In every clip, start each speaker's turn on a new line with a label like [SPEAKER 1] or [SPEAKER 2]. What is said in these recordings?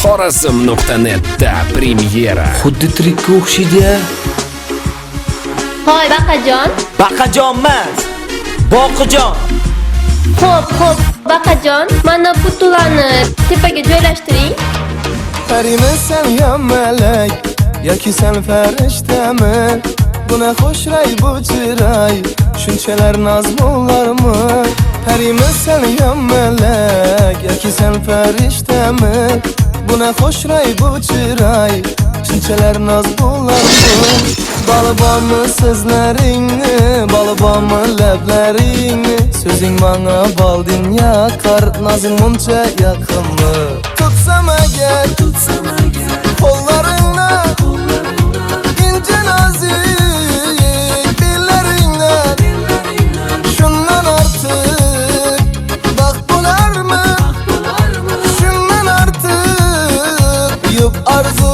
[SPEAKER 1] Xorazm.net'da premyera.
[SPEAKER 2] Xuddi trikka o'xshaydi-ya.
[SPEAKER 3] Hoy Baqajon.
[SPEAKER 2] Baqajon emas, Boqijon.
[SPEAKER 3] Xo'p, Baqajon, mana putularni tepaga joylashtiring.
[SPEAKER 4] Parimi sen ya melek yoki sen farishtami? Buna xo'shray bu chiray shunchalar naz bo'larmi? Parimi sen ya melek yoki sen farishtami? Buna xo'shray bu chiray shunchalar naz bo'larmi? Balı bormi sizlaringni, balı bormi lablaringni? So'zing menga baldin yaqar, nazing muncha yaqinmi? Tutsam agar qo'llaringni ince nazik billaringdan shundan ortiq baxt bo'larmi? Shundan ortiq yo'q arzu.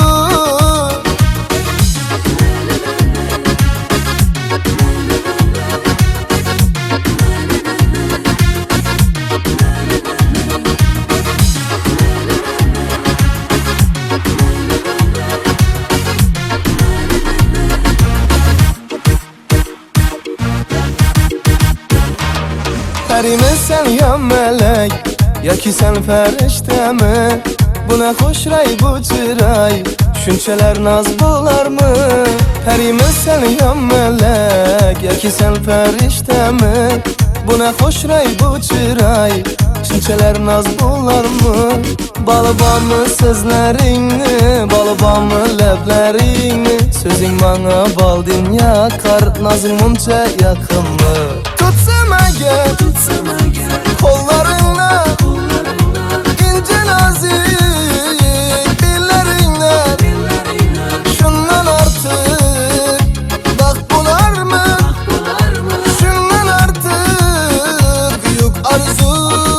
[SPEAKER 4] Parimi sen ya melek yoki sen farishtami? Buna xo'shray bu chiray shunchalar naz bo'larmi? Parimi sen ya melek yoki sen farishtami? Buna xo'shray bu chiray shunchalar naz bo'larmi? Balı bormi sizlaringni, balı bormi lablaringni? So'zing menga baldin yaqar, nazing muncha yaqinmi? Tutsam agar qo'llaringni ince nazik billaringdan shundan ortiq baxt bo'larmi? Shundan ortiq yo'q arzu.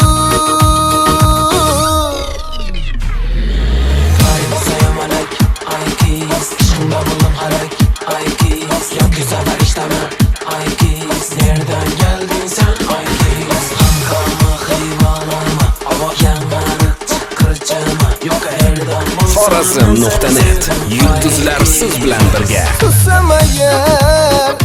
[SPEAKER 5] Yoki safarishtami? Ay kız, nereden geldin sen? Ay kız, hankamı, hayvanımı, hava yanarı, çıkırcımı, yok erdan bulsam.
[SPEAKER 1] Xorazm.net yulduzlar siz bilan birga.
[SPEAKER 4] Tutsam agar